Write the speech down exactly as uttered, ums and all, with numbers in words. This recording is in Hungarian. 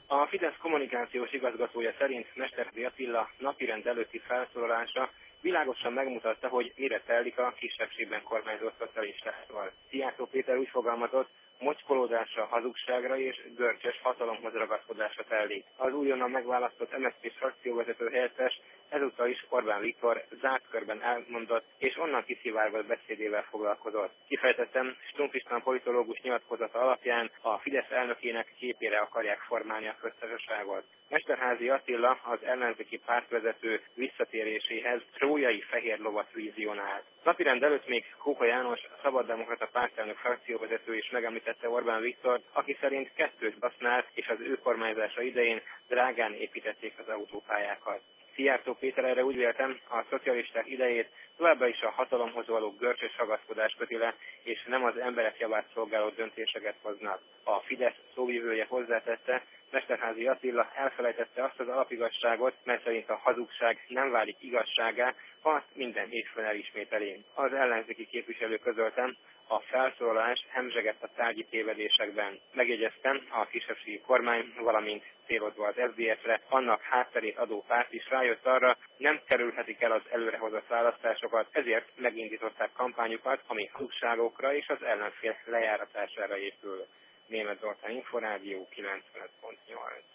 A Fidesz kommunikációs igazgatója szerint Mesterházy Attila napirend előtti felszólalása világosan megmutatta, hogy mire telik a kisebbségben kormányzó szocialistával. Szijjártó Péter úgy fogalmazott, mocskolódásra, hazugságra és görcsös hatalomhoz ragaszkodásra telik. Az újonnan megválasztott em es zé pé frakcióvezető helyettes ezúttal is Orbán Viktor zárt körben elmondott és onnan kiszivárgott beszédével foglalkozott. Kifejtettem, Stumpf István politológus nyilatkozata alapján a Fidesz elnökének képére akarják formálni a köztársaságot. Mesterházy Attila az ellenzéki pártvezető visszatéréséhez trójai fehér lovat vizionált. Napirend előtt még Kóka János, a Szabaddemokrata pártelnök frakcióvezető is megemlítette Orbán Viktort, aki szerint kettős basznál és az ő kormányzása idején drágán építették az autópályákat. Szijjártó Péter erre úgy véltem, a szocialisták idejét továbbra is a hatalomhoz való görcsös ragaszkodás köti le, és nem az emberek javát szolgáló döntéseket hoznak. A Fidesz szóvivője hozzátette, Mesterházy Attila elfelejtette azt az alapigazságot, mely szerint a hazugság nem válik igazságá, ha azt minden évben elismételi. Az ellenzéki képviselő közöltem, a felszólalás hemzsegett a tárgyi tévedésekben. Megjegyeztem, a kisebbségi kormány, valamint célodva az es zé dé ef-re, annak hátterét adó párt is rájött arra, nem kerülhetik el az előrehozott választásokat, ezért megindították kampányukat, ami hazugságokra és az ellenfél lejáratására épül. Németh Zoltán, Inforádió kilencvenöt pont nyolc.